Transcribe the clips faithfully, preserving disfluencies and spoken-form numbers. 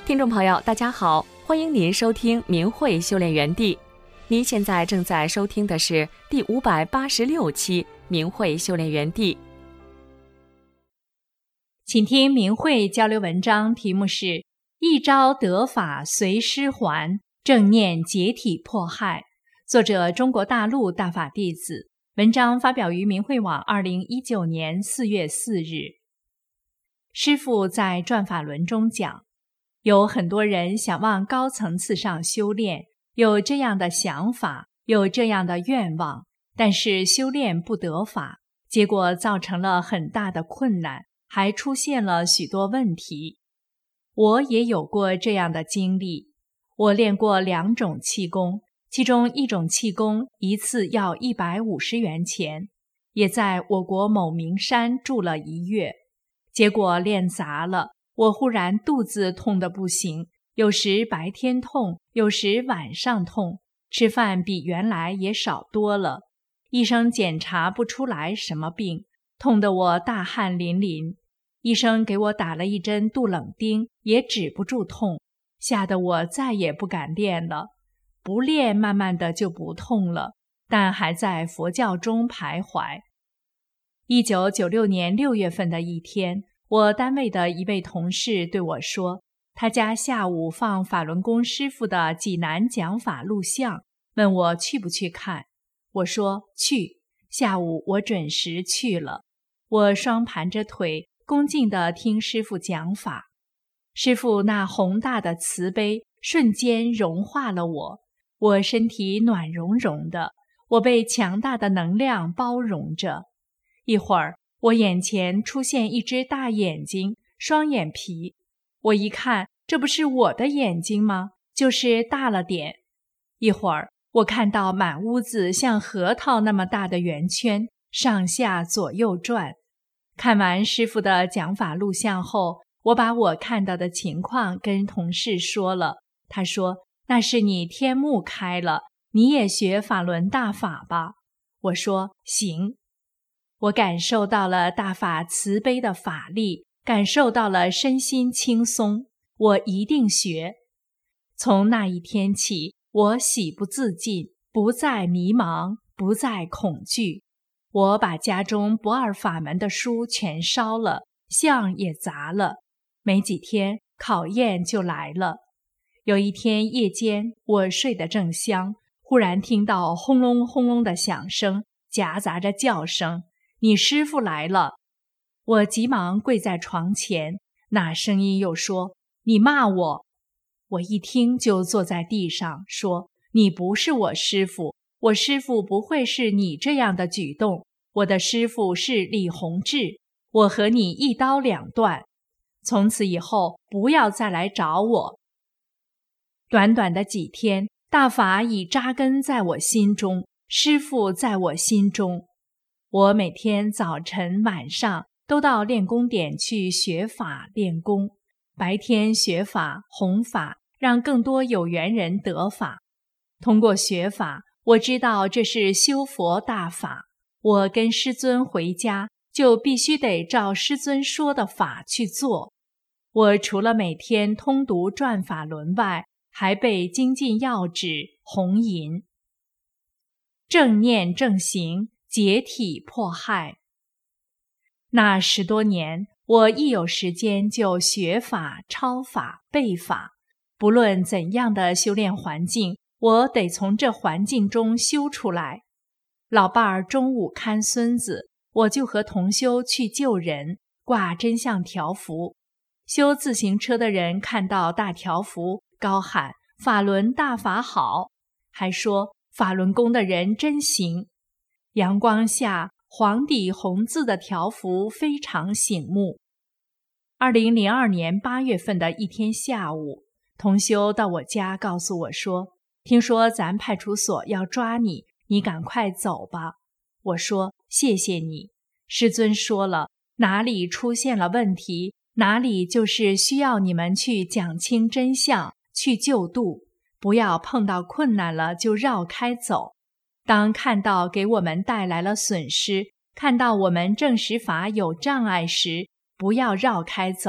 听众朋友大家好，欢迎您收听明慧修炼园地。您现在正在收听的是第五百八十六期明慧修炼园地。 请听明慧交流文章，题目是一朝得法随师还，正念解体迫害，作者中国大陆大法弟子，文章发表于明慧网二零一九年四月四日。师父在转法轮中讲，有很多人想往高层次上修炼，有这样的想法，有这样的愿望，但是修炼不得法，结果造成了很大的困难，还出现了许多问题。我也有过这样的经历，我练过两种气功，其中一种气功一次要一百五十元钱，也在我国某名山住了一月，结果练砸了，我忽然肚子痛得不行，有时白天痛，有时晚上痛，吃饭比原来也少多了。医生检查不出来什么病，痛得我大汗淋淋。医生给我打了一针杜冷丁，也止不住痛，吓得我再也不敢练了。不练慢慢的就不痛了，但还在佛教中徘徊。一九九六年六月份的一天，我单位的一位同事对我说，他家下午放法轮功师父的济南讲法录像，问我去不去看。我说去，下午我准时去了。我双盘着腿，恭敬地听师父讲法。师父那宏大的慈悲瞬间融化了我，我身体暖融融的，我被强大的能量包容着。一会儿，我眼前出现一只大眼睛，双眼皮。我一看，这不是我的眼睛吗？就是大了点。一会儿，我看到满屋子像核桃那么大的圆圈，上下左右转。看完师父的讲法录像后，我把我看到的情况跟同事说了。他说，那是你天目开了，你也学法轮大法吧。我说行。我感受到了大法慈悲的法力，感受到了身心轻松，我一定学。从那一天起，我喜不自禁，不再迷茫，不再恐惧。我把家中不二法门的书全烧了，像也砸了。没几天，考验就来了。有一天夜间，我睡得正香，忽然听到轰隆轰隆的响声，夹杂着叫声，你师父来了。我急忙跪在床前，那声音又说，你骂我。我一听就坐在地上，说，你不是我师父，我师父不会是你这样的举动，我的师父是李洪志，我和你一刀两断，从此以后不要再来找我。短短的几天，大法已扎根在我心中，师父在我心中。我每天早晨晚上都到练功点去学法练功，白天学法弘法，让更多有缘人得法。通过学法，我知道这是修佛大法，我跟师尊回家就必须得照师尊说的法去做。我除了每天通读转法轮外，还背精进要旨弘淫。正念正行，解体迫害。那十多年，我一有时间就学法、抄法、背法，不论怎样的修炼环境，我得从这环境中修出来。老伴儿中午看孙子，我就和同修去救人，挂真相条幅。修自行车的人看到大条幅，高喊法轮大法好，还说法轮功的人真行。阳光下，黄底红字的条幅非常醒目。二零零二年八月份的一天下午，同修到我家告诉我说，听说咱派出所要抓你，你赶快走吧。我说谢谢你，师尊说了，哪里出现了问题，哪里就是需要你们去讲清真相，去救度，不要碰到困难了就绕开走。当看到给我们带来了损失，看到我们证实法有障碍时，不要绕开走，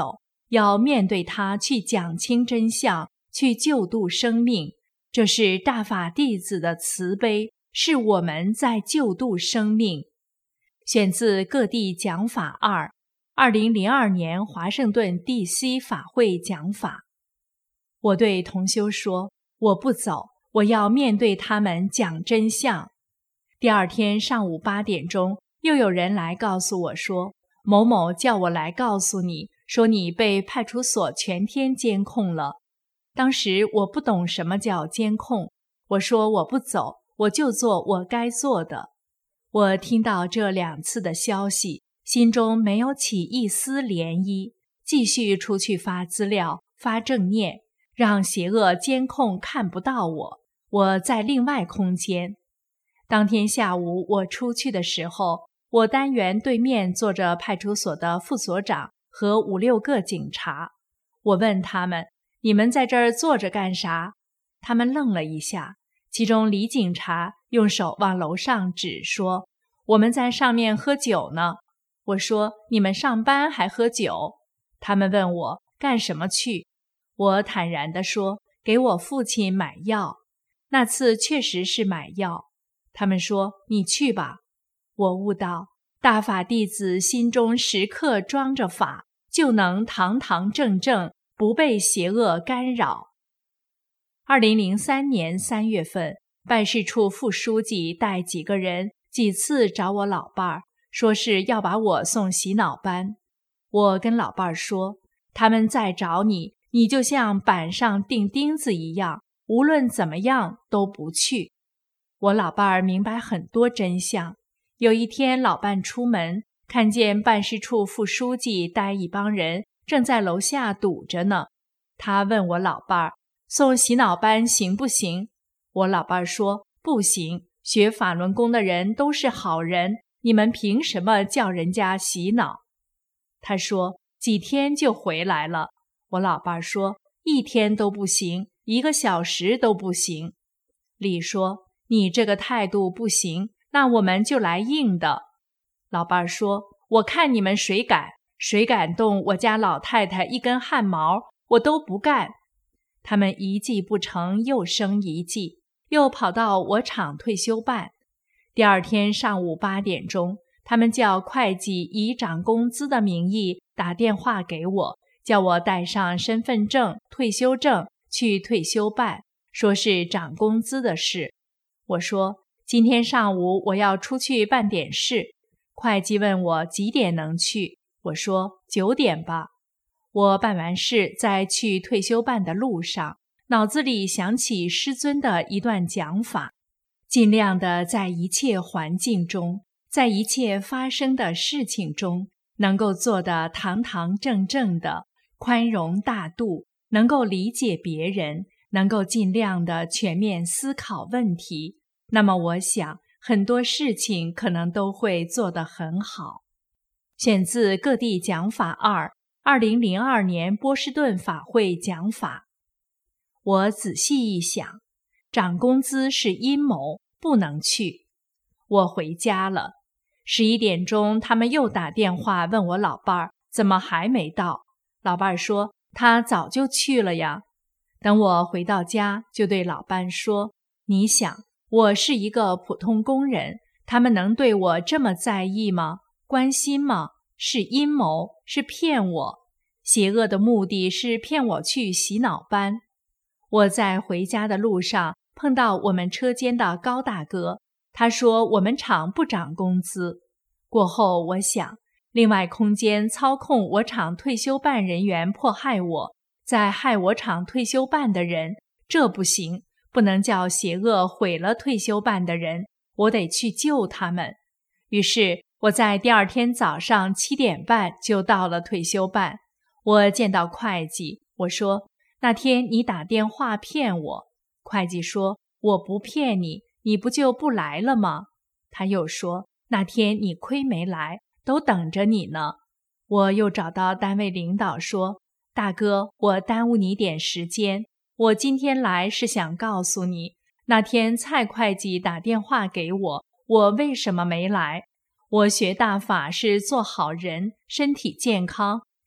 要面对它，去讲清真相，去救度生命。这是大法弟子的慈悲，是我们在救度生命。选自各地讲法二，二零零二年华盛顿 D C 法会讲法。我对同修说，我不走，我要面对他们讲真相。第二天上午八点钟，又有人来告诉我说，某某叫我来告诉你，说你被派出所全天监控了。当时我不懂什么叫监控，我说我不走，我就做我该做的。我听到这两次的消息，心中没有起一丝涟漪，继续出去发资料，发正念，让邪恶监控看不到我，我在另外空间。当天下午我出去的时候，我单元对面坐着派出所的副所长和五六个警察。我问他们，你们在这儿坐着干啥？他们愣了一下，其中李警察用手往楼上指说，我们在上面喝酒呢。我说，你们上班还喝酒？他们问我干什么去？我坦然地说，给我父亲买药。那次确实是买药。他们说，你去吧。我悟到，大法弟子心中时刻装着法，就能堂堂正正，不被邪恶干扰。二零零三年三月份，办事处副书记带几个人几次找我老伴儿，说是要把我送洗脑班。我跟老伴儿说，他们再找你，你就像板上钉钉子一样，无论怎么样都不去。我老伴儿明白很多真相。有一天老伴出门，看见办事处副书记带一帮人正在楼下堵着呢。他问我老伴儿，送洗脑班行不行？我老伴儿说，不行，学法轮功的人都是好人，你们凭什么叫人家洗脑？他说，几天就回来了。我老伴儿说，一天都不行，一个小时都不行。李说，你这个态度不行，那我们就来硬的。老伴儿说，我看你们谁敢，谁敢动我家老太太一根汗毛，我都不干。他们一计不成，又生一计，又跑到我厂退休办。第二天上午八点钟，他们叫会计以涨工资的名义打电话给我，叫我带上身份证、退休证去退休办，说是涨工资的事。我说，今天上午我要出去办点事。会计问我几点能去，我说九点吧。我办完事，在去退休办的路上，脑子里想起师尊的一段讲法，尽量的在一切环境中，在一切发生的事情中，能够做得堂堂正正的，宽容大度，能够理解别人，能够尽量的全面思考问题。那么我想，很多事情可能都会做得很好。选自各地讲法二，二零零二年波士顿法会讲法。我仔细一想，涨工资是阴谋，不能去。我回家了。十一点钟，他们又打电话问我老伴儿怎么还没到。老伴儿说，他早就去了呀。等我回到家，就对老伴说，你想，我是一个普通工人，他们能对我这么在意吗？关心吗？是阴谋，是骗我。邪恶的目的是骗我去洗脑班。我在回家的路上碰到我们车间的高大哥，他说我们厂不涨工资。过后我想，另外空间操控我厂退休办人员迫害我，在害我厂退休办的人，这不行，不能叫邪恶毁了退休办的人，我得去救他们。于是我在第二天早上七点半就到了退休办。我见到会计，我说，那天你打电话骗我。会计说，我不骗你，你不就不来了吗？他又说，那天你亏没来，都等着你呢。我又找到单位领导说，大哥，我耽误你点时间，我今天来是想告诉你，那天蔡会计打电话给我，我为什么没来？我学大法是做好人，身体健康，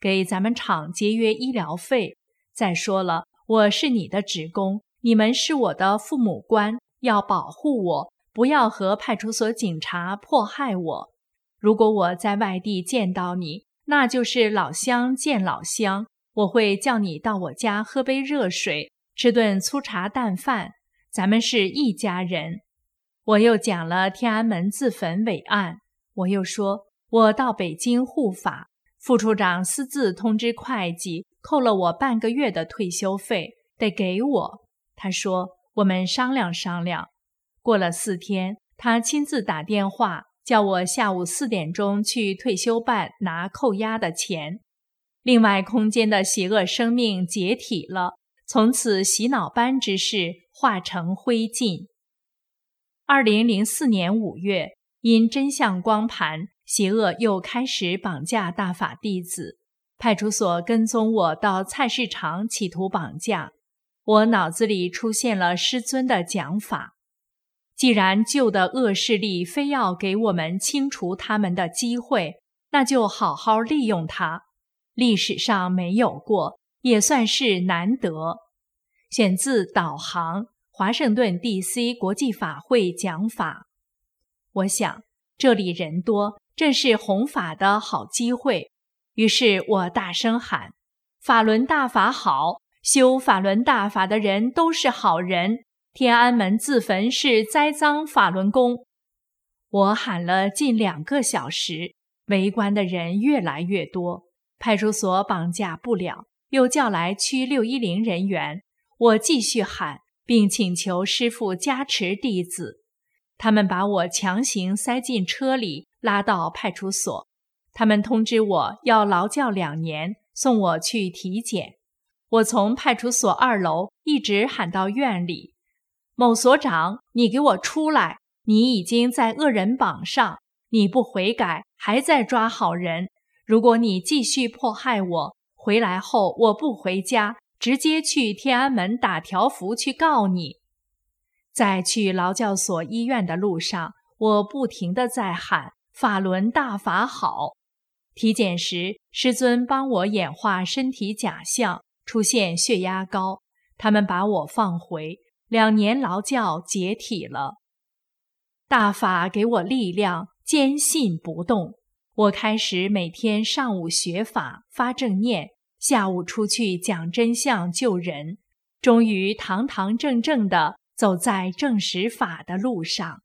给咱们厂节约医疗费。再说了，我是你的职工，你们是我的父母官，要保护我，不要和派出所警察迫害我。如果我在外地见到你，那就是老乡见老乡，我会叫你到我家喝杯热水，吃顿粗茶淡饭，咱们是一家人。我又讲了天安门自焚伟案，我又说我到北京护法，副处长私自通知会计，扣了我半个月的退休费，得给我。他说我们商量商量。过了四天，他亲自打电话叫我下午四点钟去退休办拿扣押的钱。另外空间的邪恶生命解体了，从此洗脑班之事化成灰烬。二零零四年五月，因真相光盘，邪恶又开始绑架大法弟子，派出所跟踪我到菜市场企图绑架。我脑子里出现了师尊的讲法，既然旧的恶势力非要给我们清除他们的机会，那就好好利用它。历史上没有过，也算是难得。选自导航，华盛顿 D C 国际法会讲法。我想这里人多，正是弘法的好机会，于是我大声喊：法轮大法好，修法轮大法的人都是好人，天安门自焚是栽赃法轮功。我喊了近两个小时，围观的人越来越多，派出所绑架不了，又叫来区六一零人员。我继续喊，并请求师父加持弟子。他们把我强行塞进车里，拉到派出所。他们通知我要劳教两年，送我去体检。我从派出所二楼一直喊到院里：某所长，你给我出来！你已经在恶人榜上，你不悔改，还在抓好人。如果你继续迫害我，回来后我不回家，直接去天安门打条幅去告你。在去劳教所医院的路上，我不停地在喊法轮大法好。体检时，师尊帮我演化身体假象，出现血压高，他们把我放回，两年劳教解体了。大法给我力量，坚信不动。我开始每天上午学法发正念，下午出去讲真相救人，终于堂堂正正地走在正实法的路上。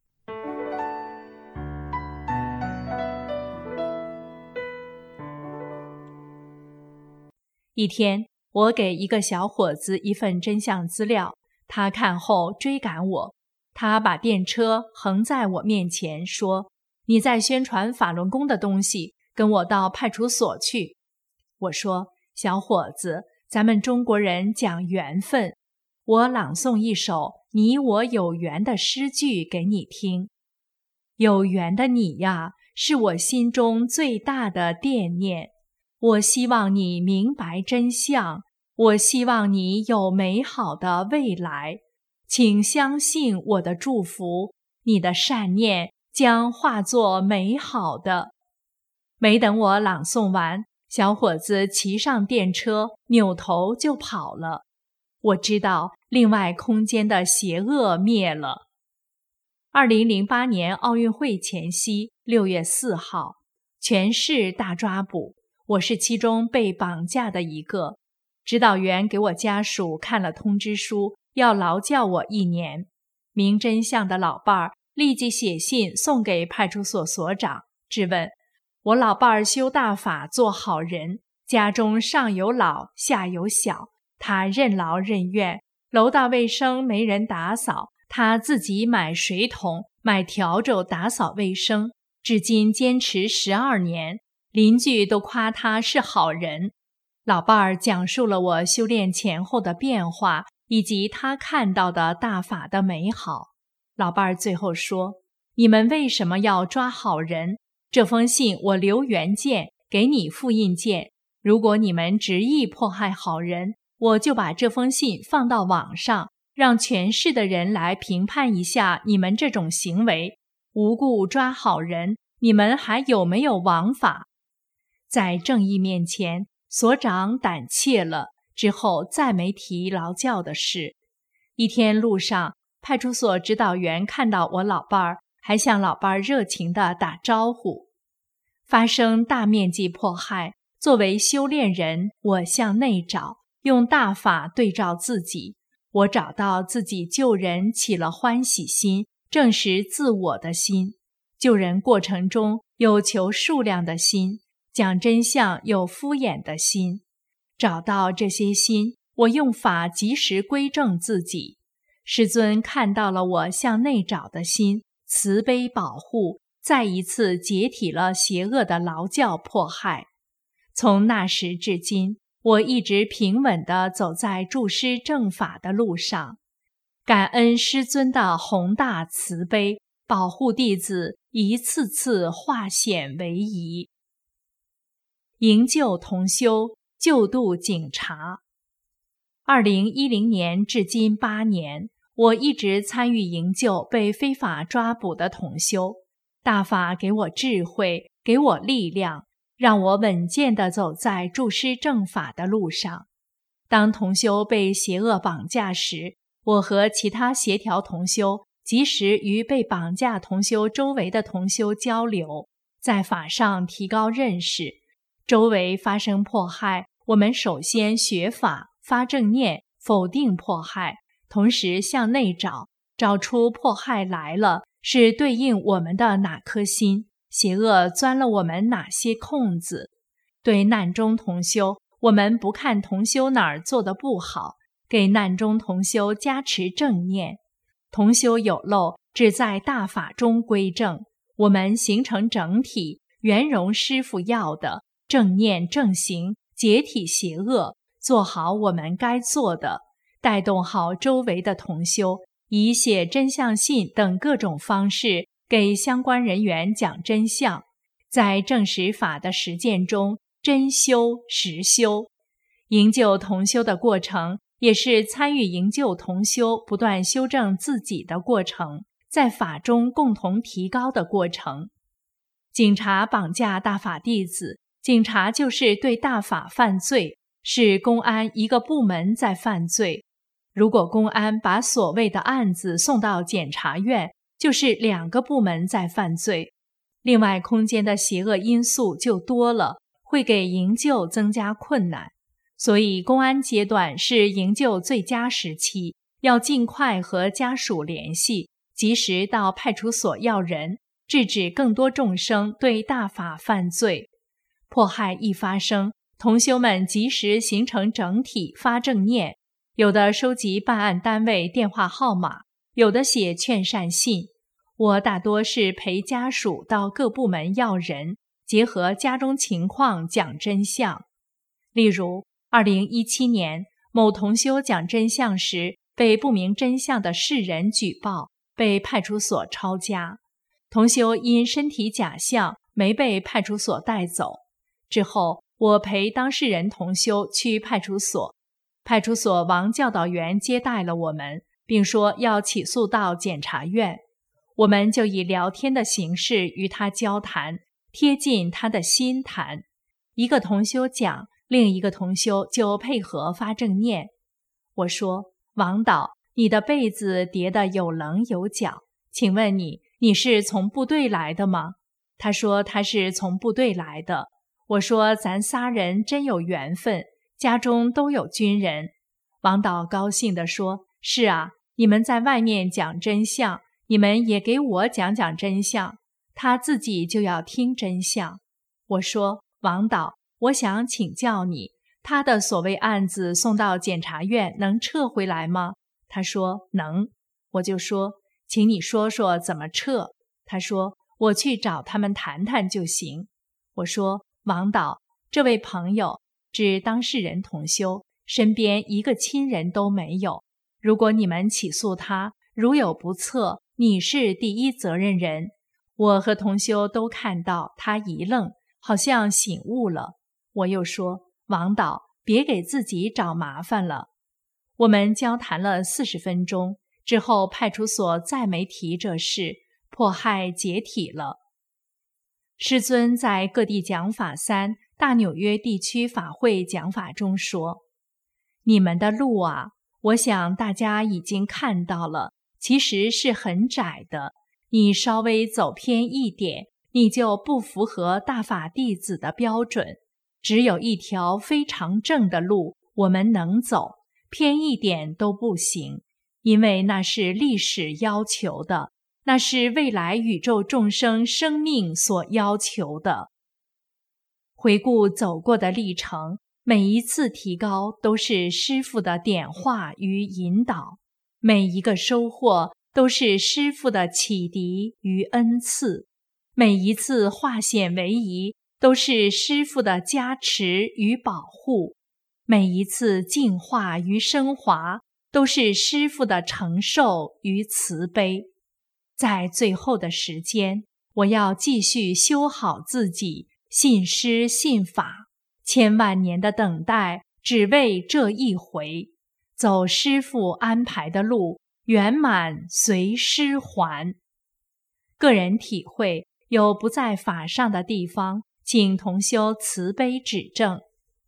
一天，我给一个小伙子一份真相资料，他看后追赶我，他把电车横在我面前说：你在宣传法轮功的东西，跟我到派出所去。我说：小伙子，咱们中国人讲缘分，我朗诵一首你我有缘的诗句给你听。有缘的你呀，是我心中最大的惦念。我希望你明白真相，我希望你有美好的未来。请相信我的祝福，你的善念将化作美好的。没等我朗诵完，小伙子骑上电车，扭头就跑了。我知道另外空间的邪恶灭了。二零零八年奥运会前夕，六月四号，全市大抓捕，我是其中被绑架的一个。指导员给我家属看了通知书，要劳教我一年。明真相的老伴儿立即写信送给派出所所长，质问我老伴儿修大法做好人，家中上有老下有小，他任劳任怨，楼道卫生没人打扫，他自己买水桶买笤帚打扫卫生，至今坚持十二年，邻居都夸他是好人。老伴儿讲述了我修炼前后的变化，以及他看到的大法的美好。老伴儿最后说：你们为什么要抓好人？这封信我留原件，给你复印件。如果你们执意迫害好人，我就把这封信放到网上，让全市的人来评判一下你们这种行为。无故抓好人，你们还有没有王法？ 在正义面前，所长胆怯了，之后再没提劳教的事。一天路上，派出所指导员看到我老伴儿，还向老伴儿热情地打招呼。发生大面积迫害，作为修炼人，我向内找，用大法对照自己，我找到自己救人起了欢喜心，证实自我的心。救人过程中有求数量的心，讲真相有敷衍的心。找到这些心，我用法及时归正自己。师尊看到了我向内找的心，慈悲保护，再一次解体了邪恶的劳教迫害。从那时至今，我一直平稳地走在助师正法的路上。感恩师尊的宏大慈悲，保护弟子一次次化险为夷。营救同修，救度警察。二零一零年至今八年，我一直参与营救被非法抓捕的同修。大法给我智慧，给我力量，让我稳健地走在助师正法的路上。当同修被邪恶绑架时，我和其他协调同修及时与被绑架同修周围的同修交流，在法上提高认识。周围发生迫害，我们首先学法，发正念，否定迫害，同时向内找，找出迫害来了是对应我们的哪颗心，邪恶钻了我们哪些空子。对难中同修，我们不看同修哪儿做得不好，给难中同修加持正念。同修有漏，只在大法中归正，我们形成整体，圆融师父要的正念正行，解体邪恶，做好我们该做的，带动好周围的同修，以写真相信等各种方式给相关人员讲真相，在正实法的实践中真修实修。营救同修的过程，也是参与营救同修不断修正自己的过程，在法中共同提高的过程。警察绑架大法弟子，警察就是对大法犯罪，是公安一个部门在犯罪。如果公安把所谓的案子送到检察院，就是两个部门在犯罪。另外空间的邪恶因素就多了，会给营救增加困难。所以公安阶段是营救最佳时期，要尽快和家属联系，及时到派出所要人，制止更多众生对大法犯罪。迫害一发生，同修们及时形成整体，发正念，有的收集办案单位电话号码，有的写劝善信。我大多是陪家属到各部门要人，结合家中情况讲真相。例如二零一七年，某同修讲真相时，被不明真相的世人举报，被派出所抄家。同修因身体假象，没被派出所带走。之后，我陪当事人同修去派出所，派出所王教导员接待了我们，并说要起诉到检察院。我们就以聊天的形式与他交谈，贴近他的心谈。一个同修讲，另一个同修就配合发正念。我说，王导，你的被子叠得有棱有角，请问你，你是从部队来的吗？他说他是从部队来的。我说咱仨人真有缘分，家中都有军人。王导高兴地说，是啊，你们在外面讲真相，你们也给我讲讲真相，他自己就要听真相。我说，王导，我想请教你，他的所谓案子送到检察院能撤回来吗？他说能。我就说，请你说说怎么撤。他说，我去找他们谈谈就行。我说，王导，这位朋友指当事人同修，身边一个亲人都没有，如果你们起诉他，如有不测，你是第一责任人。我和同修都看到他一愣，好像醒悟了。我又说，王导，别给自己找麻烦了。我们交谈了四十分钟之后，派出所再没提这事，迫害解体了。师尊在各地讲法三， 大纽约地区法会讲法中说：你们的路啊，我想大家已经看到了，其实是很窄的，你稍微走偏一点，你就不符合大法弟子的标准。只有一条非常正的路我们能走，偏一点都不行，因为那是历史要求的，那是未来宇宙众生生命所要求的。回顾走过的历程，每一次提高都是师父的点化与引导，每一个收获都是师父的启迪与恩赐，每一次化险为夷都是师父的加持与保护，每一次净化与升华都是师父的承受与慈悲。在最后的时间，我要继续修好自己，信师信法，千万年的等待只为这一回，走师父安排的路，圆满随师还。个人体会有不在法上的地方，请同修慈悲指正。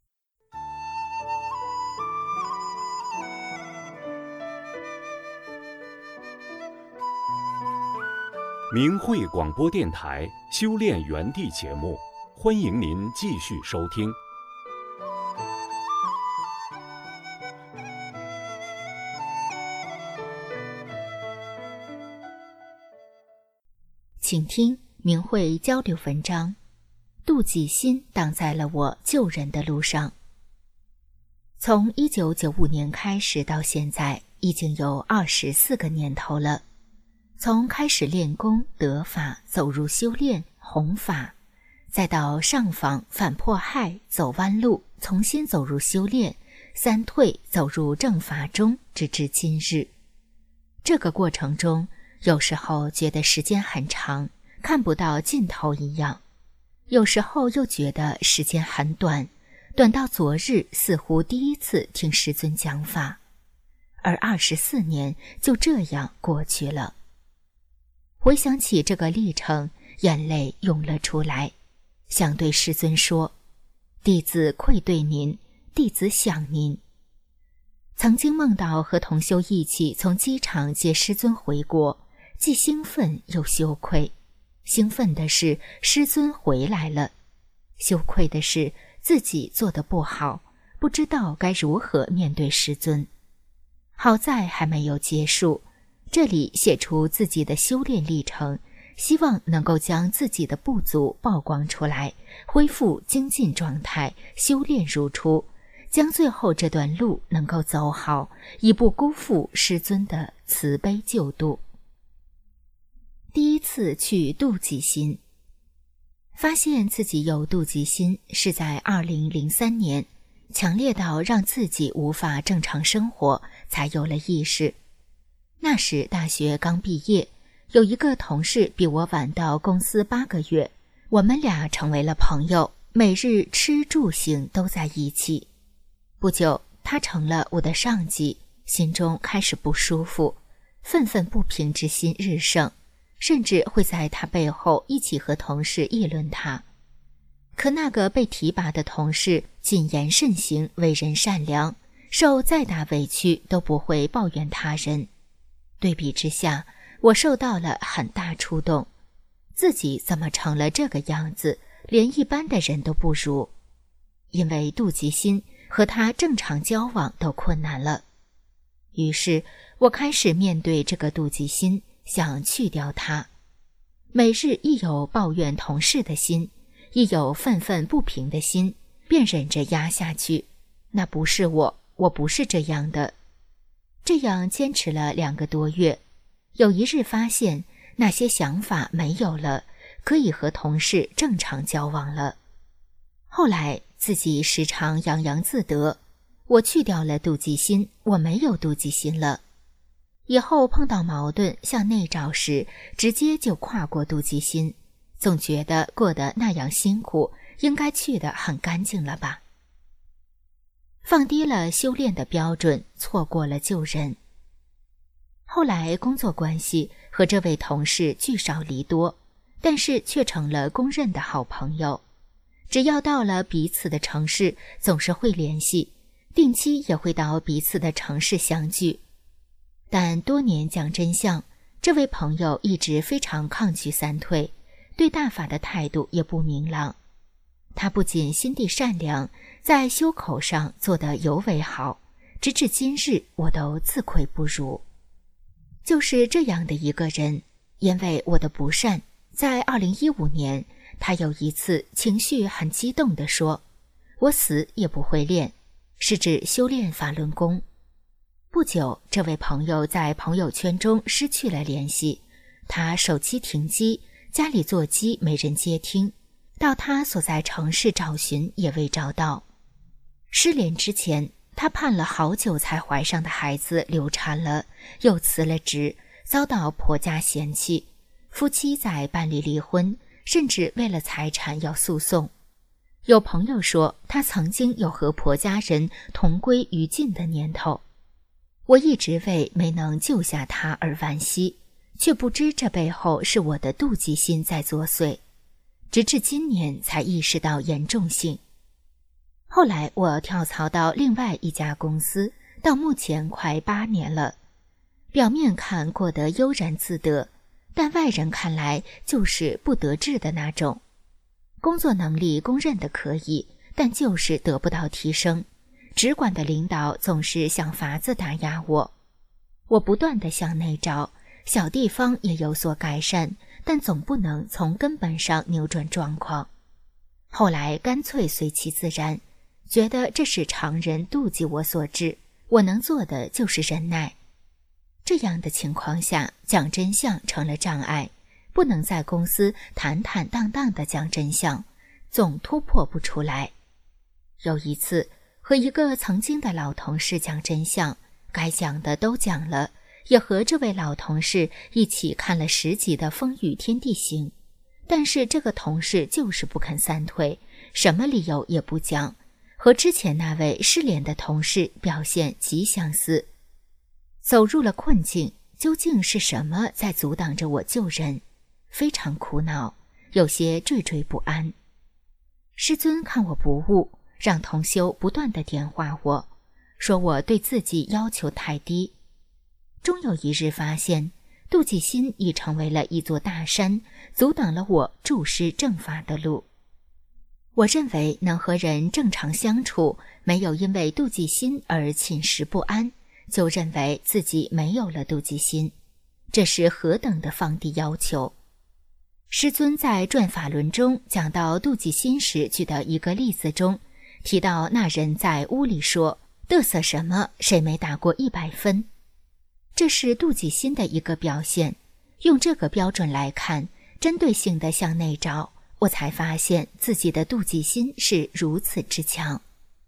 明慧广播电台修炼园地节目，欢迎您继续收听。 请听明慧交流文章，妒忌心挡在了我救人的路上。从一九九五年开始到现在，已经有二十四个年头了。从开始练功得法，走入修炼弘法，再到上访反迫害，走弯路，重新走入修炼，三退走入正法中，直至今日。这个过程中，有时候觉得时间很长，看不到尽头一样，有时候又觉得时间很短，短到昨日似乎第一次听师尊讲法，而二十四年就这样过去了。回想起这个历程，眼泪涌了出来，想对师尊说：弟子愧对您，弟子想您。曾经梦到和同修一起从机场接师尊回国，既兴奋又羞愧。兴奋的是师尊回来了，羞愧的是自己做得不好，不知道该如何面对师尊。好在还没有结束，这里写出自己的修炼历程，希望能够将自己的不足曝光出来，恢复精进状态，修炼如初，将最后这段路能够走好，以不辜负师尊的慈悲救度。第一次去妒忌心，发现自己有妒忌心是在二零零三年，强烈到让自己无法正常生活，才有了意识。那时大学刚毕业，有一个同事比我晚到公司八个月，我们俩成为了朋友，每日吃住行都在一起。不久，他成了我的上级，心中开始不舒服，愤愤不平之心日盛，甚至会在他背后一起和同事议论他。可那个被提拔的同事谨言慎行，为人善良，受再大委屈都不会抱怨他人。对比之下，我受到了很大触动，自己怎么成了这个样子，连一般的人都不如。因为妒忌心，和他正常交往都困难了。于是我开始面对这个妒忌心，想去掉它。每日一有抱怨同事的心，一有愤愤不平的心，便忍着压下去。那不是我，我不是这样的。这样坚持了两个多月，有一日发现那些想法没有了，可以和同事正常交往了。后来自己时常洋洋自得，我去掉了妒忌心，我没有妒忌心了。以后碰到矛盾向内找时，直接就跨过妒忌心，总觉得过得那样辛苦，应该去得很干净了吧。放低了修炼的标准，错过了救人。后来工作关系和这位同事聚少离多，但是却成了公认的好朋友。 只要到了彼此的城市，总是会联系，定期也会到彼此的城市相聚。但多年讲真相，这位朋友一直非常抗拒三退，对大法的态度也不明朗。他不仅心地善良，在修口上做得尤为好，直至今日我都自愧不如。就是这样的一个人，因为我的不善，在二零一五年，他有一次情绪很激动地说，我死也不会练，是指修炼法轮功。不久，这位朋友在朋友圈中失去了联系，他手机停机，家里座机没人接听，到他所在城市找寻也未找到。失联之前，她盼了好久才怀上的孩子流产了，又辞了职，遭到婆家嫌弃，夫妻在办理离婚，甚至为了财产要诉讼。有朋友说，她曾经有和婆家人同归于尽的念头。我一直为没能救下她而惋惜，却不知这背后是我的妒忌心在作祟，直至今年才意识到严重性。后来我跳槽到另外一家公司，到目前快八年了。表面看过得悠然自得，但外人看来就是不得志的那种。工作能力公认的可以，但就是得不到提升。直管的领导总是想法子打压我。我不断地向内找，小地方也有所改善，但总不能从根本上扭转状况。后来干脆随其自然，觉得这是常人妒忌我所致，我能做的就是忍耐。这样的情况下，讲真相成了障碍，不能在公司坦坦荡荡地讲真相，总突破不出来。有一次和一个曾经的老同事讲真相，该讲的都讲了，也和这位老同事一起看了十集的《风雨天地行》，但是这个同事就是不肯三退，什么理由也不讲，和之前那位失联的同事表现极相似。走入了困境，究竟是什么在阻挡着我救人？非常苦恼，有些惴惴不安。师尊看我不悟，让同修不断地点化我，说我对自己要求太低。终有一日发现，妒忌心已成为了一座大山，阻挡了我助师正法的路。我认为能和人正常相处，没有因为妒忌心而寝食不安，就认为自己没有了妒忌心，这是何等的放低要求。师尊在转法轮中讲到妒忌心时举的一个例子中，提到那人在屋里说，嘚瑟什么，谁没打过一百分？这是妒忌心的一个表现。用这个标准来看，针对性地向内找，我才发现自己的妒忌心是如此之强。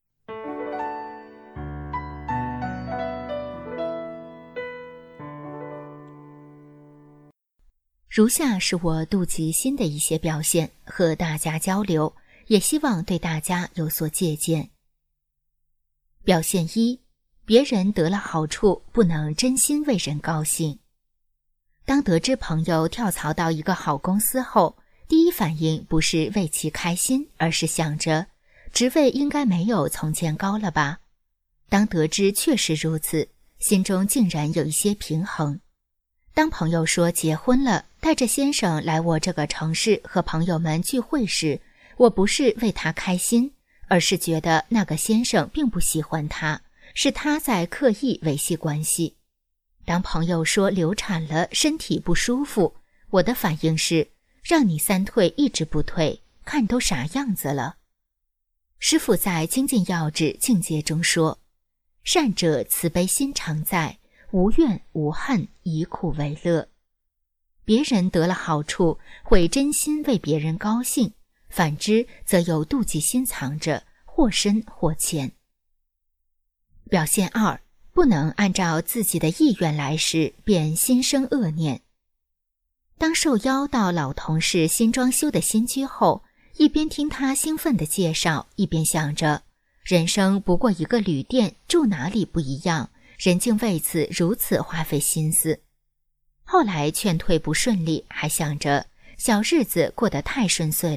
如下是我妒忌心的一些表现，和大家交流，也希望对大家有所借鉴。表现一，别人得了好处，不能真心为人高兴。当得知朋友跳槽到一个好公司后，第一反应不是为其开心，而是想着职位应该没有从前高了吧。当得知确实如此，心中竟然有一些平衡。当朋友说结婚了，带着先生来我这个城市和朋友们聚会时，我不是为他开心，而是觉得那个先生并不喜欢他，是他在刻意维系关系。当朋友说流产了，身体不舒服，我的反应是让你三退一直不退，看都啥样子了。师父在精进要旨境界中说，善者慈悲心常在，无怨无恨，以苦为乐。别人得了好处，会真心为别人高兴，反之则有妒忌心藏着，或深或浅。表现二，不能按照自己的意愿来时，便心生恶念。当受邀到老同事新装修的新居后，一边听他兴奋的介绍，一边想着人生不过一个旅店，住哪里不一样，人竟为此如此花费心思。后来劝退不顺利，还想着小日子过得太顺遂了，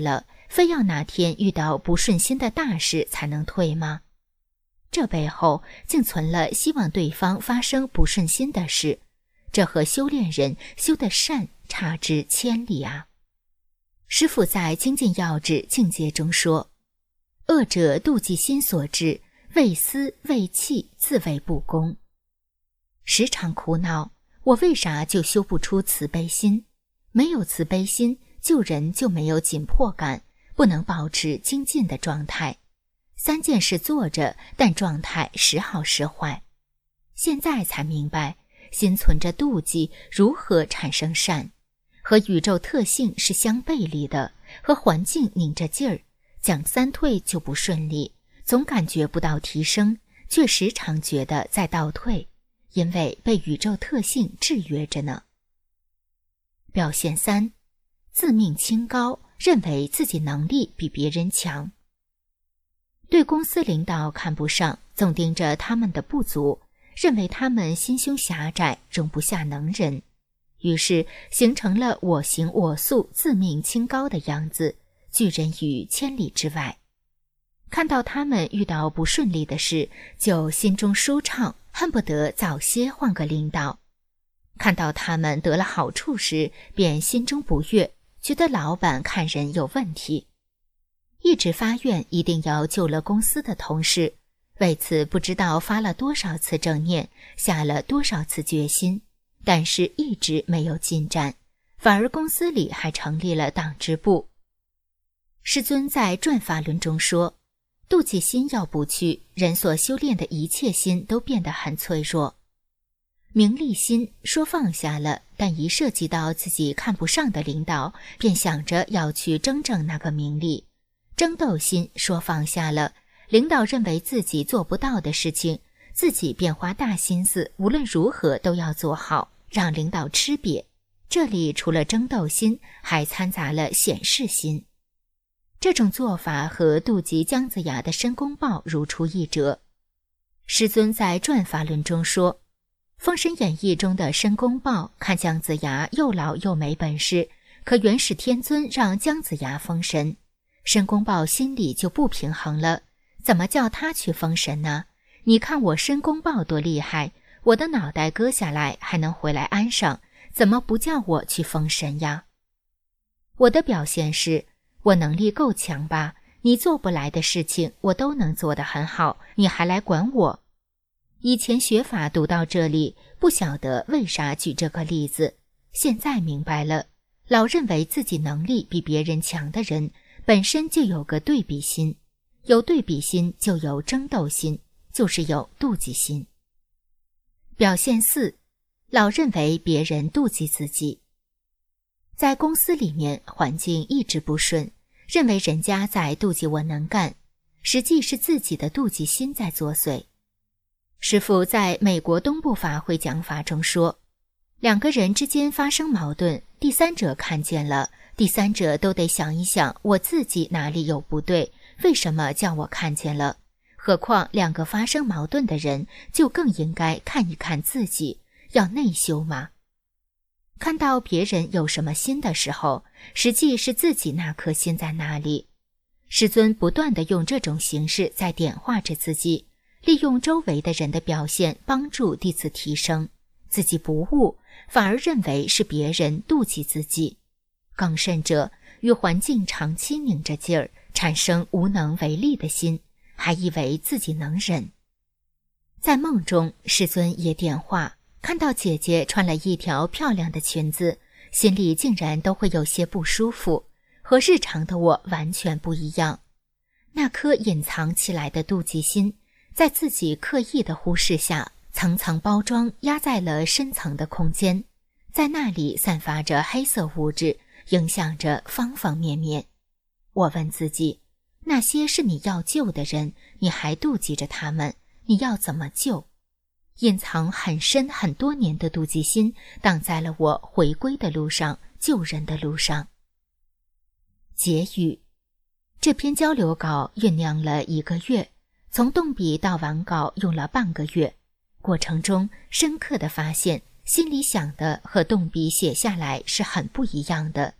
非要哪天遇到不顺心的大事才能退吗？这背后竟存了希望对方发生不顺心的事，这和修炼人修的善差之千里啊！师父在《精进要旨境界》中说，恶者妒忌心所致，为私为气，自谓不公。时常苦恼，我为啥就修不出慈悲心？没有慈悲心，救人就没有紧迫感，不能保持精进的状态。三件事做着，但状态时好时坏。现在才明白，心存着妒忌，如何产生善？和宇宙特性是相背离的，和环境拧着劲儿，讲三退就不顺利，总感觉不到提升，却时常觉得在倒退，因为被宇宙特性制约着呢。表现三，自命清高，认为自己能力比别人强。对公司领导看不上，总盯着他们的不足，认为他们心胸狭窄，容不下能人，于是形成了我行我素、自命清高的样子，拒人于千里之外。看到他们遇到不顺利的事，就心中舒畅，恨不得早些换个领导。看到他们得了好处时，便心中不悦，觉得老板看人有问题。一直发愿一定要救了公司的同事，为此不知道发了多少次正念，下了多少次决心，但是一直没有进展，反而公司里还成立了党支部。师尊在转法轮中说，妒忌心要不去，人所修炼的一切心都变得很脆弱。名利心说放下了，但一涉及到自己看不上的领导，便想着要去争争那个名利。争斗心说放下了，领导认为自己做不到的事情，自己便花大心思，无论如何都要做好，让领导吃瘪。这里除了争斗心，还掺杂了显示心。这种做法和妒忌姜子牙的申公豹如出一辙。师尊在转法轮中说，《封神演义》中的申公豹看姜子牙又老又没本事，可元始天尊让姜子牙封神，申公豹心里就不平衡了，怎么叫他去封神呢？你看我申公豹多厉害，我的脑袋割下来还能回来安上，怎么不叫我去封神呀？我的表现是，我能力够强吧，你做不来的事情我都能做得很好，你还来管我？以前学法读到这里，不晓得为啥举这个例子，现在明白了，老认为自己能力比别人强的人，本身就有个对比心，有对比心就有争斗心，就是有妒忌心。表现四，老认为别人妒忌自己。在公司里面环境一直不顺，认为人家在妒忌我能干，实际是自己的妒忌心在作祟。师父在美国东部法会讲法中说，两个人之间发生矛盾，第三者看见了，第三者都得想一想，我自己哪里有不对，为什么叫我看见了？何况两个发生矛盾的人，就更应该看一看自己，要内修嘛。看到别人有什么心的时候，实际是自己那颗心在哪里。师尊不断地用这种形式在点化着自己，利用周围的人的表现帮助弟子提升，自己不悟，反而认为是别人妒忌自己。更甚者，与环境长期拧着劲儿，产生无能为力的心，还以为自己能忍。在梦中，师尊也点化，看到姐姐穿了一条漂亮的裙子，心里竟然都会有些不舒服，和日常的我完全不一样。那颗隐藏起来的妒忌心，在自己刻意的忽视下，层层包装压在了深层的空间，在那里散发着黑色物质，影响着方方面面。我问自己，那些是你要救的人，你还妒忌着他们，你要怎么救？隐藏很深很多年的妒忌心，挡在了我回归的路上，救人的路上。结语，这篇交流稿酝酿了一个月，从动笔到完稿用了半个月，过程中深刻地发现，心里想的和动笔写下来是很不一样的。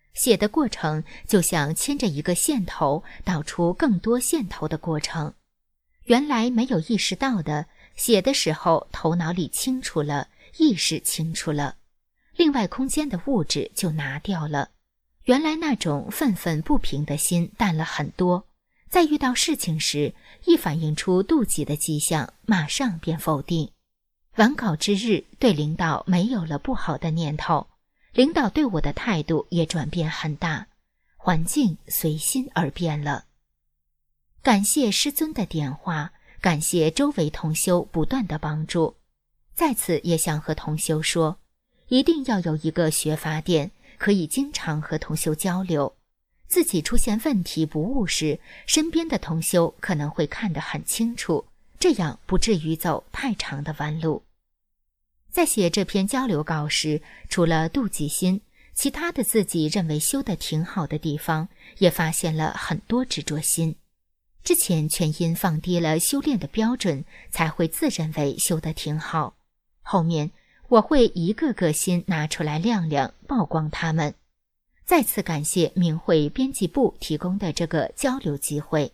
写的过程就像牵着一个线头导出更多线头的过程。原来没有意识到的，写的时候头脑里清楚了，意识清楚了，另外空间的物质就拿掉了。原来那种愤愤不平的心淡了很多，在遇到事情时，一反映出妒忌的迹象，马上便否定。完稿之日，对领导没有了不好的念头，领导对我的态度也转变很大，环境随心而变了。感谢师尊的点化，感谢周围同修不断的帮助。在此也想和同修说，一定要有一个学法点，可以经常和同修交流。自己出现问题不悟时，身边的同修可能会看得很清楚，这样不至于走太长的弯路。在写这篇交流稿时，除了妒忌心，其他的自己认为修得挺好的地方，也发现了很多执着心。之前全因放低了修炼的标准，才会自认为修得挺好。后面我会一个个心拿出来亮亮，曝光它们。再次感谢明慧编辑部提供的这个交流机会。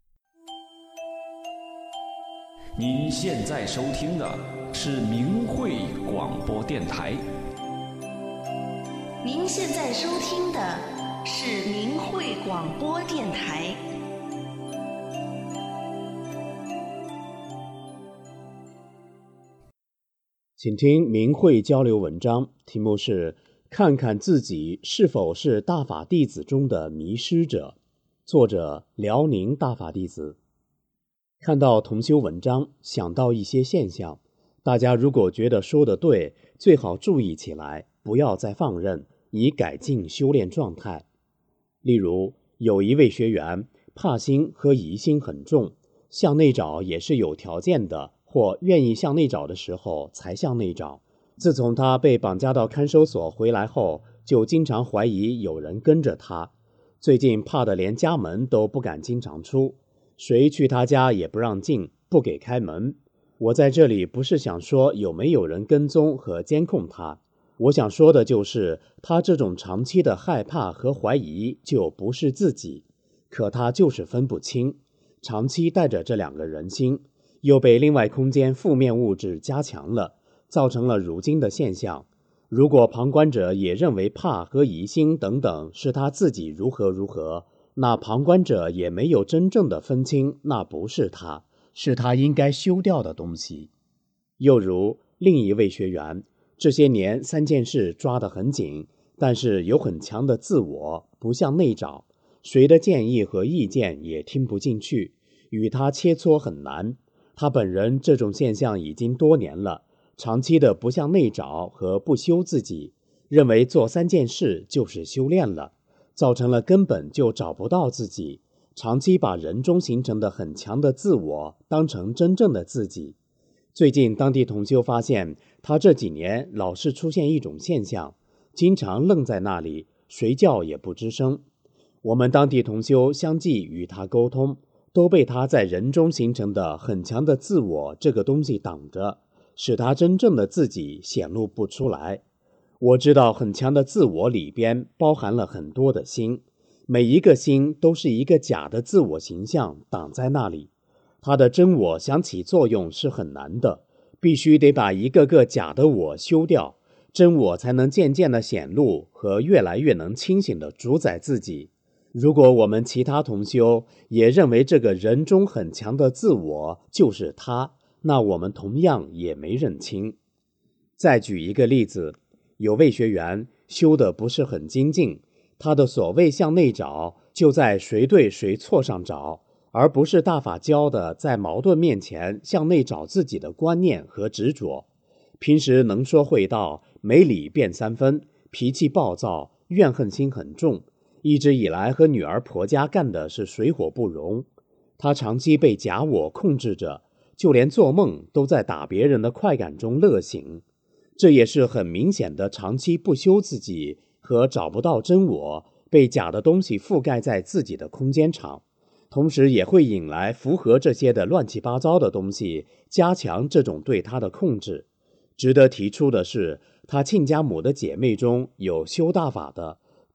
您现在收听的是明慧广播电台。 您现在收听的是明慧广播电台。 请听明慧交流文章，题目是看看自己是否是大法弟子中的迷失者，作者辽宁大法弟子。看到同修文章，想到一些现象，大家如果觉得说得对，最好注意起来，不要再放任，以改进修炼状态。例如，有一位学员怕心和疑心很重，向内找也是有条件的，或愿意向内找的时候才向内找。自从他被绑架到看守所回来后，就经常怀疑有人跟着他，最近怕得连家门都不敢经常出，谁去他家也不让进，不给开门。我在这里不是想说有没有人跟踪和监控他，我想说的就是他这种长期的害怕和怀疑就不是自己，可他就是分不清，长期带着这两个人心，又被另外空间负面物质加强了，造成了如今的现象。如果旁观者也认为怕和疑心等等是他自己如何如何，那旁观者也没有真正的分清那不是他，是他应该修掉的东西。又如另一位学员，这些年三件事抓得很紧，但是有很强的自我，不向内找，谁的建议和意见也听不进去，与他切磋很难。他本人这种现象已经多年了，长期的不向内找和不修自己，认为做三件事就是修炼了，造成了根本就找不到自己，长期把人中形成的很强的自我当成真正的自己。最近当地同修发现，他这几年老是出现一种现象，经常愣在那里，谁叫也不吱声。我们当地同修相继与他沟通，都被他在人中形成的很强的自我这个东西挡着，使他真正的自己显露不出来。我知道很强的自我里边包含了很多的心，每一个心都是一个假的自我形象挡在那里，他的真我想起作用是很难的，必须得把一个个假的我修掉，真我才能渐渐的显露和越来越能清醒的主宰自己。如果我们其他同修也认为这个人中很强的自我就是他，那我们同样也没认清。再举一个例子，有位学员修的不是很精进，他的所谓向内找，就在谁对谁错上找，而不是大法教的在矛盾面前向内找自己的观念和执着。平时能说会道，没理辨三分，脾气暴躁，怨恨心很重，一直以来和女儿婆家干的是水火不容。他长期被假我控制着，就连做梦都在打别人的快感中乐醒，这也是很明显的长期不修自己和找不到真我，被假的东西覆盖在自己的空间场，同时也会引来符合这些的乱七八糟的东西，加强这种对他的控制。值得提出的是，他亲家母的姐妹中有修大法的，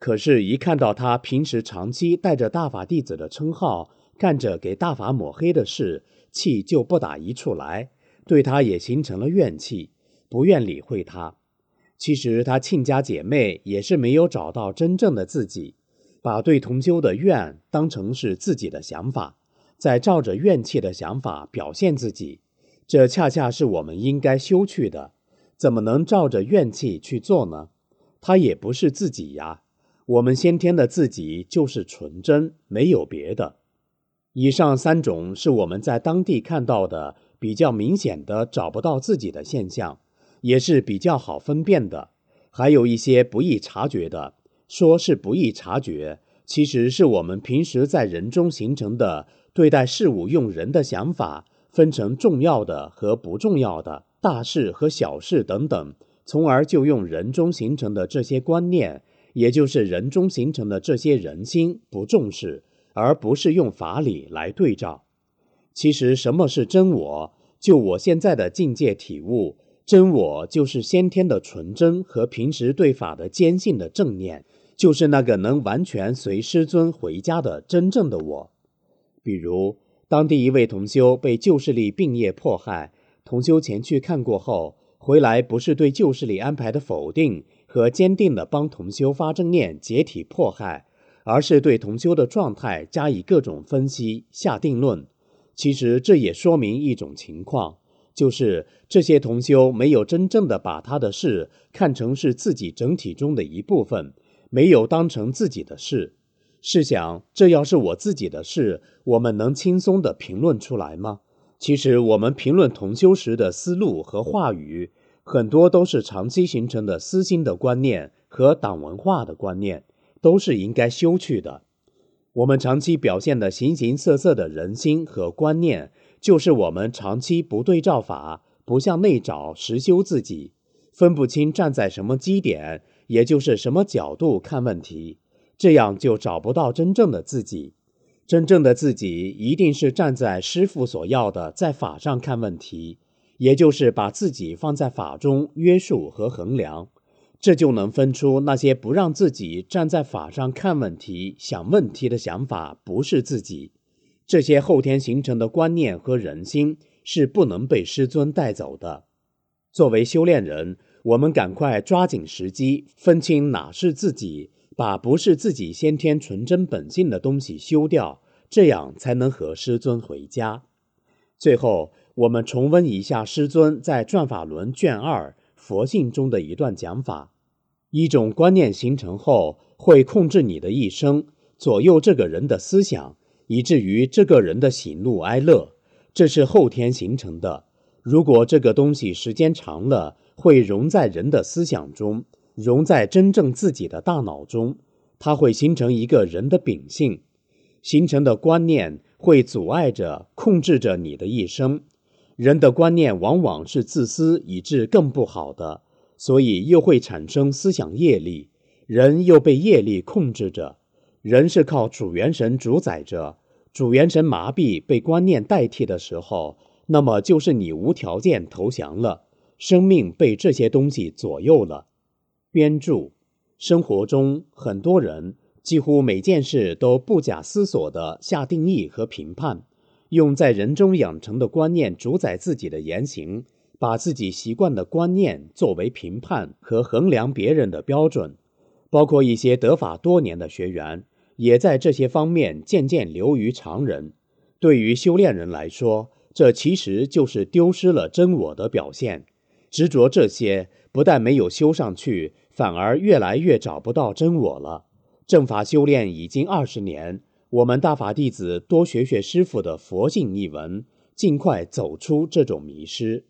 可是，一看到他平时长期带着大法弟子的称号，干着给大法抹黑的事，气就不打一处来，对他也形成了怨气，不愿理会他。其实他亲家姐妹也是没有找到真正的自己，把对同修的怨当成是自己的想法，再照着怨气的想法表现自己，这恰恰是我们应该修去的。怎么能照着怨气去做呢？他也不是自己呀，我们先天的自己就是纯真，没有别的。以上三种是我们在当地看到的比较明显的找不到自己的现象，也是比较好分辨的。还有一些不易察觉的，说是不易察觉，其实是我们平时在人中形成的对待事物用人的想法，分成重要的和不重要的，大事和小事等等，从而就用人中形成的这些观念，也就是人中形成的这些人心不重视，而不是用法理来对照。其实什么是真我？就我现在的境界体悟，真我就是先天的纯真和平时对法的坚信的正念，就是那个能完全随师尊回家的真正的我。比如当地一位同修被旧势力病业迫害，同修前去看过后，回来不是对旧势力安排的否定和坚定的帮同修发正念解体迫害，而是对同修的状态加以各种分析下定论。其实这也说明一种情况，就是这些同修没有真正的把他的事看成是自己整体中的一部分，没有当成自己的事。试想，这要是我自己的事，我们能轻松地评论出来吗？其实我们评论同修时的思路和话语，很多都是长期形成的私心的观念和党文化的观念，都是应该修去的。我们长期表现的形形色色的人心和观念，就是我们长期不对照法，不向内找实修自己，分不清站在什么基点，也就是什么角度看问题，这样就找不到真正的自己。真正的自己一定是站在师父所要的在法上看问题，也就是把自己放在法中约束和衡量，这就能分出那些不让自己站在法上看问题想问题的想法不是自己。这些后天形成的观念和人心是不能被师尊带走的。作为修炼人，我们赶快抓紧时机，分清哪是自己，把不是自己先天纯真本性的东西修掉，这样才能和师尊回家。最后，我们重温一下师尊在转法轮卷二佛性中的一段讲法。一种观念形成后，会控制你的一生，左右这个人的思想，以至于这个人的喜怒哀乐，这是后天形成的。如果这个东西时间长了，会融在人的思想中，融在真正自己的大脑中，它会形成一个人的秉性。形成的观念会阻碍着、控制着你的一生。人的观念往往是自私以致更不好的，所以又会产生思想业力，人又被业力控制着。人是靠主元神主宰着，主元神麻痹被观念代替的时候，那么就是你无条件投降了，生命被这些东西左右了。编注：生活中很多人几乎每件事都不假思索地下定义和评判，用在人中养成的观念主宰自己的言行，把自己习惯的观念作为评判和衡量别人的标准。包括一些得法多年的学员，也在这些方面渐渐流于常人。对于修炼人来说，这其实就是丢失了真我的表现。执着这些，不但没有修上去，反而越来越找不到真我了。正法修炼已经二十年，我们大法弟子多学学师父的佛性一文，尽快走出这种迷失。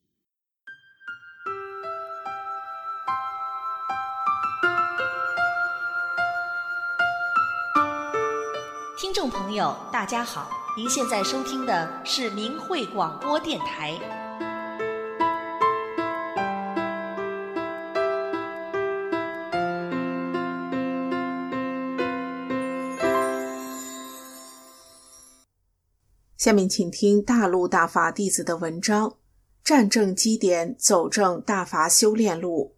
听众朋友，大家好，您现在收听的是明慧广播电台。 下面请听大陆大法弟子的文章《战正基点，走正大法修炼路》，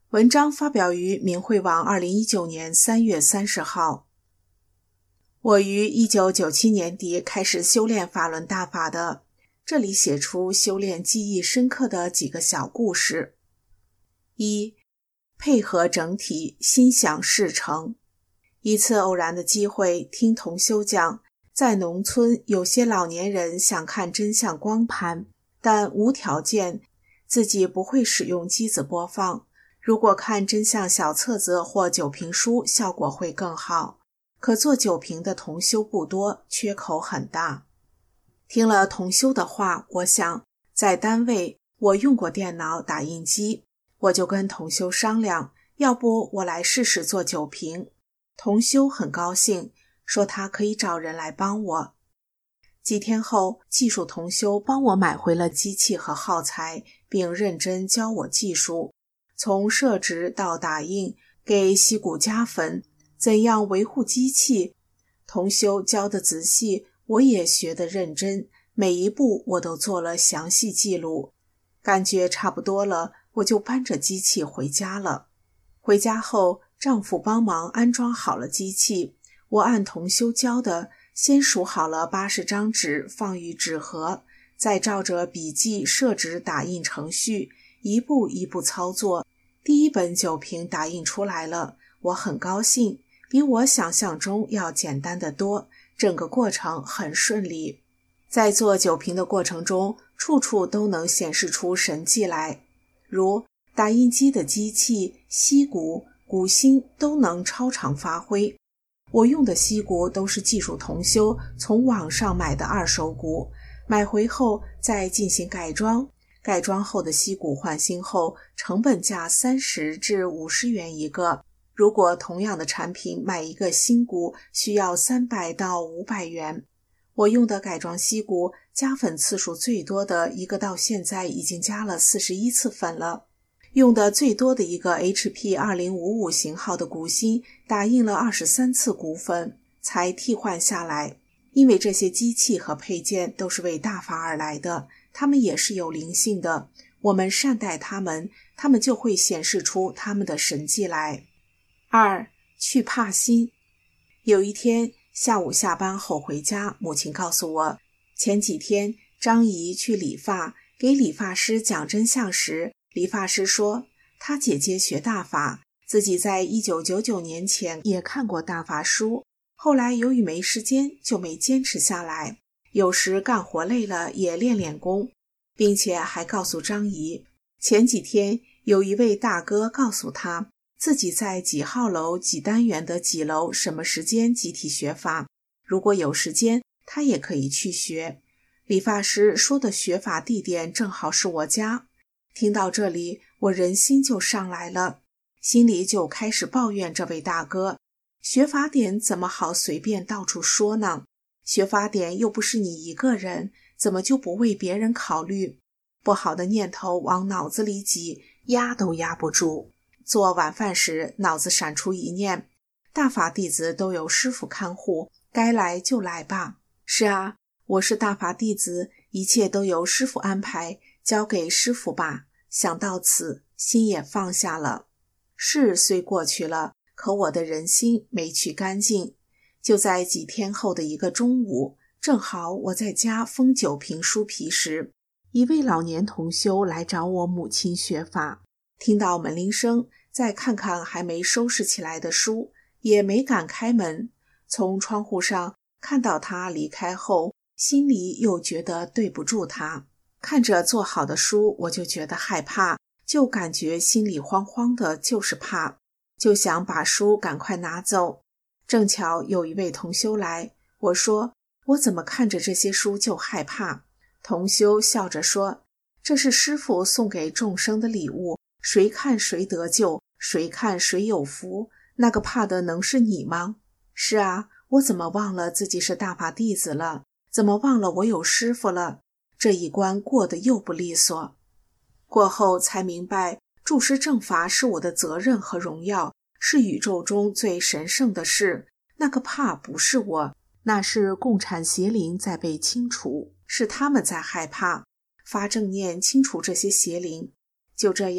文章发表于明慧网二零一九年三月三十号。我于一九九七年底开始修炼法轮大法的，这里写出修炼记忆深刻的几个小故事。一、配合整体，心想事成。一次偶然的机会，听同修讲，在农村有些老年人想看真相光盘，但无条件，自己不会使用机子播放。如果看真相小册子或酒瓶书，效果会更好。可做酒瓶的同修不多，缺口很大。听了同修的话，我想，在单位我用过电脑打印机，我就跟同修商量，要不我来试试做酒瓶。同修很高兴，说他可以找人来帮我。几天后，技术同修帮我买回了机器和耗材，并认真教我技术，从设置到打印，给锡箔加粉，怎样维护机器。同修教得仔细，我也学得认真，每一步我都做了详细记录。感觉差不多了，我就搬着机器回家了。回家后，丈夫帮忙安装好了机器，我按同修教的，先数好了八十张纸放于纸盒，再照着笔记设置打印程序，一步一步操作。第一本酒瓶打印出来了，我很高兴，比我想象中要简单得多，整个过程很顺利。在做酒瓶的过程中，处处都能显示出神迹来，如打印机的机器、锡箔、鼓芯都能超常发挥。我用的锡箔都是技术同修从网上买的二手鼓，买回后再进行改装，改装后的锡箔换新后，成本价三十至五十元一个。如果同样的产品买一个新鼓，需要三百到五百元。我用的改装锡箔，加粉次数最多的一个到现在已经加了四十一次粉了。用的最多的一个 H P 二零五五 型号的鼓芯，打印了二十三次鼓粉才替换下来。因为这些机器和配件都是为大法而来的，它们也是有灵性的，我们善待它们，它们就会显示出它们的神迹来。二、去帕心。有一天下午下班后回家，母亲告诉我，前几天张姨去理发，给理发师讲真相时，理发师说他姐姐学大法，自己在一九九九年前也看过大法书，后来由于没时间就没坚持下来，有时干活累了也练练功，并且还告诉张姨，前几天有一位大哥告诉他自己在几号楼几单元的几楼什么时间集体学法，如果有时间他也可以去学。理发师说的学法地点正好是我家。听到这里，我人心就上来了，心里就开始抱怨这位大哥，学法点怎么好随便到处说呢？学法点又不是你一个人，怎么就不为别人考虑？不好的念头往脑子里挤，压都压不住。做晚饭时，脑子闪出一念，大法弟子都有师父看护，该来就来吧。是啊，我是大法弟子，一切都由师父安排，交给师父吧。想到此，心也放下了。事虽过去了，可我的人心没去干净。就在几天后的一个中午，正好我在家封酒瓶书皮时，一位老年同修来找我母亲学法，听到门铃声，再看看还没收拾起来的书，也没敢开门。从窗户上看到他离开后，心里又觉得对不住他。看着做好的书，我就觉得害怕，就感觉心里慌慌的，就是怕，就想把书赶快拿走。正巧有一位同修来，我说，我怎么看着这些书就害怕？同修笑着说，这是师父送给众生的礼物，谁看谁得救，谁看谁有福，那个怕的能是你吗？是啊，我怎么忘了自己是大法弟子了？怎么忘了我有师父了？这一关过得又不利索。过后才明白，助师正法是我的责任和荣耀，是宇宙中最神圣的事。那个怕不是我，那是共产邪灵在被清除，是他们在害怕。发正念清除这些邪灵。就这样，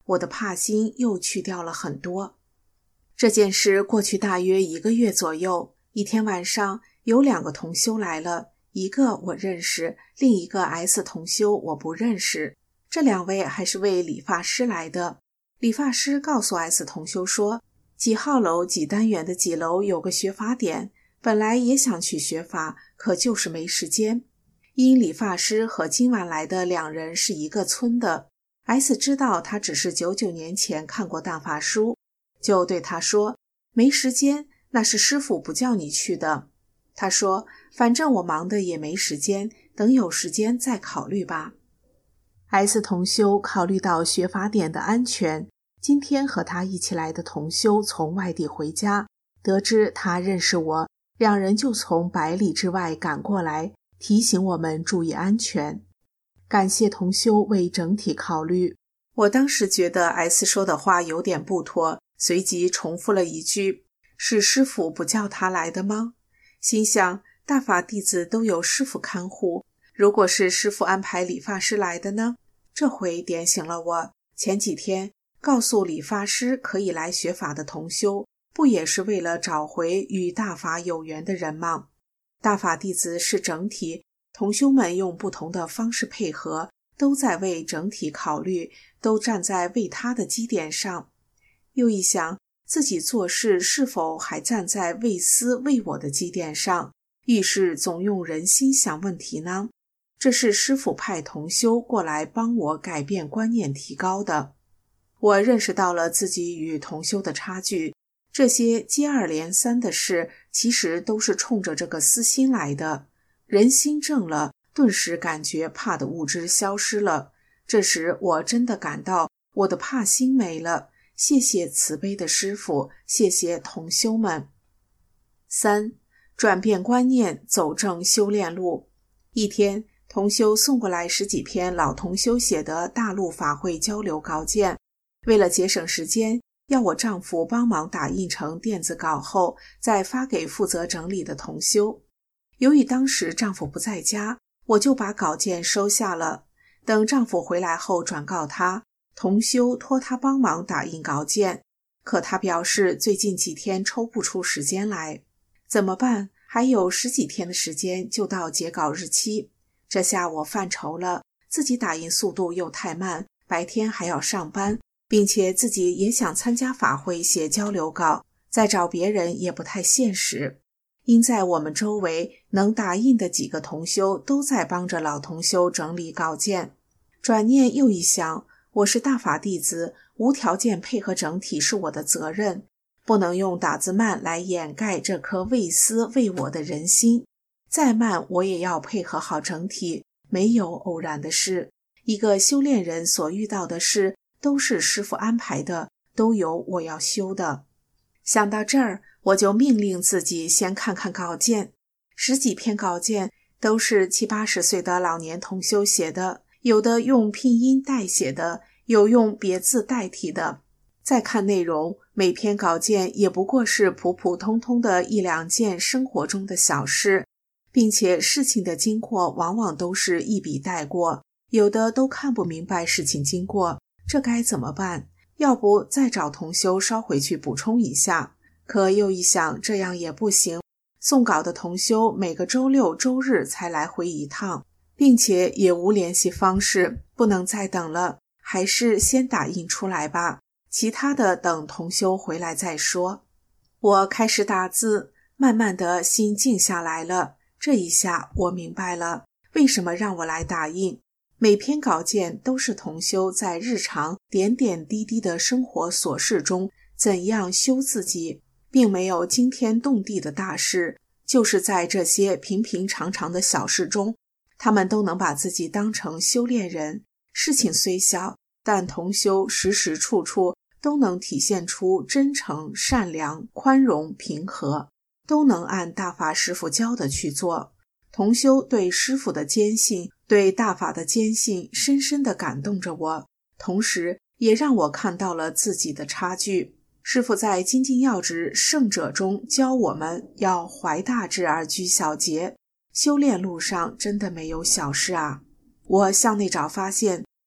我的怕心又去掉了很多。这件事过去大约一个月左右，一天晚上有两个同修来了，一个我认识，另一个 S 同修我不认识。这两位还是位理发师来的。理发师告诉 S 同修说，几号楼几单元的几楼有个学法点，本来也想去学法，可就是没时间。因理发师和今晚来的两人是一个村的， S 知道他只是九九年前看过大法书，就对他说，没时间，那是师父不叫你去的。他说，反正我忙的也没时间，等有时间再考虑吧。S 同修考虑到学法点的安全，今天和他一起来的同修从外地回家，得知他认识我，两人就从百里之外赶过来，提醒我们注意安全。感谢同修为整体考虑。我当时觉得 S 说的话有点不妥，随即重复了一句，是师父不叫他来的吗？心想，大法弟子都有师父看护，如果是师父安排理发师来的呢？这回点醒了我，前几天告诉理发师可以来学法的同修，不也是为了找回与大法有缘的人吗？大法弟子是整体，同修们用不同的方式配合，都在为整体考虑，都站在为他的基点上。又一想，自己做事是否还站在为私为我的基点上，遇事总用人心想问题呢？这是师父派同修过来帮我改变观念提高的。我认识到了自己与同修的差距，这些接二连三的事其实都是冲着这个私心来的。人心正了，顿时感觉怕的物质消失了，这时我真的感到我的怕心没了。谢谢慈悲的师父，谢谢同修们。三、转变观念，走正修炼路。一天，同修送过来十几篇老同修写的大陆法会交流稿件，为了节省时间，要我丈夫帮忙打印成电子稿后，再发给负责整理的同修。由于当时丈夫不在家，我就把稿件收下了。等丈夫回来后转告他，同修托他帮忙打印稿件，可他表示最近几天抽不出时间来。怎么办？还有十几天的时间就到截稿日期。这下我犯愁了，自己打印速度又太慢，白天还要上班，并且自己也想参加法会写交流稿，再找别人也不太现实。因在我们周围能打印的几个同修都在帮着老同修整理稿件。转念又一想，我是大法弟子，无条件配合整体是我的责任，不能用打字慢来掩盖这颗为私为我的人心。再慢我也要配合好整体，没有偶然的事。一个修炼人所遇到的事都是师父安排的，都有我要修的。想到这儿，我就命令自己先看看稿件。十几篇稿件都是七八十岁的老年同修写的，有的用拼音代写的，有用别字代替的。再看内容，每篇稿件也不过是普普通通的一两件生活中的小事，并且事情的经过往往都是一笔带过，有的都看不明白事情经过，这该怎么办？要不再找同修捎回去补充一下。可又一想，这样也不行，送稿的同修每个周六周日才来回一趟，并且也无联系方式，不能再等了，还是先打印出来吧，其他的等同修回来再说。我开始打字，慢慢的心静下来了。这一下我明白了，为什么让我来打印。每篇稿件都是同修在日常点点滴滴的生活琐事中怎样修自己，并没有惊天动地的大事，就是在这些平平常常的小事中，他们都能把自己当成修炼人。事情虽小，但同修时时处处都能体现出真诚、善良、宽容、平和，都能按大法师父教的去做。同修对师父的坚信，对大法的坚信，深深地感动着我，同时也让我看到了自己的差距。师父在精进要旨圣者中教我们要怀大志而居小节，修炼路上真的没有小事啊。我向内找发现，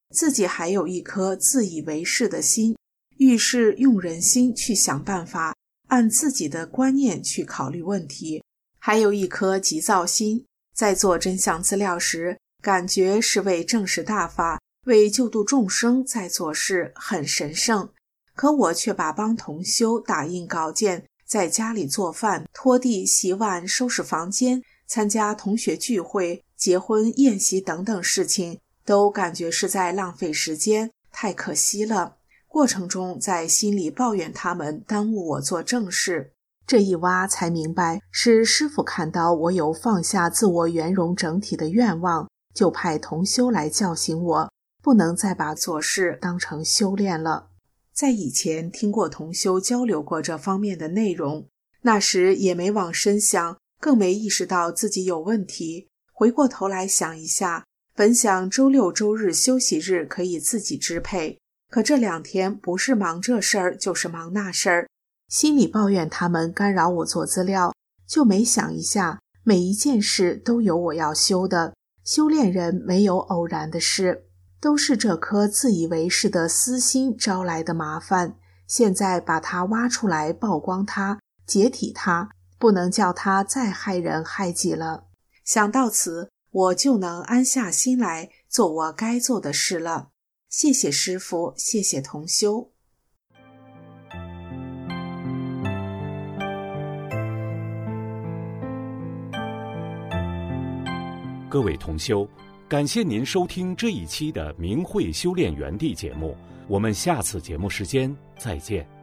自己还有一颗自以为是的心，遇事用人心去想办法，按自己的观念去考虑问题，还有一颗急躁心，在做真相资料时，感觉是为正视大法，为救度众生在做事，很神圣。可我却把帮同修打印稿件，在家里做饭、拖地、洗碗、收拾房间，参加同学聚会、结婚、宴席等等事情，都感觉是在浪费时间，太可惜了。过程中在心里抱怨他们耽误我做正事。这一挖才明白，是师父看到我有放下自我圆融整体的愿望，就派同修来叫醒我，不能再把做事当成修炼了。在以前听过同修交流过这方面的内容，那时也没往深想，更没意识到自己有问题。回过头来想一下，本想周六周日休息日可以自己支配，可这两天不是忙这事儿就是忙那事儿，心里抱怨他们干扰我做资料，就没想一下每一件事都有我要修的，修炼人没有偶然的事，都是这颗自以为是的私心招来的麻烦，现在把它挖出来，曝光它，解体它，不能叫它再害人害己了。想到此，我就能安下心来做我该做的事了。谢谢师父，谢谢同修。 各位同修，感谢您收听这一期的明慧修炼园地节目，我们下次节目时间再见。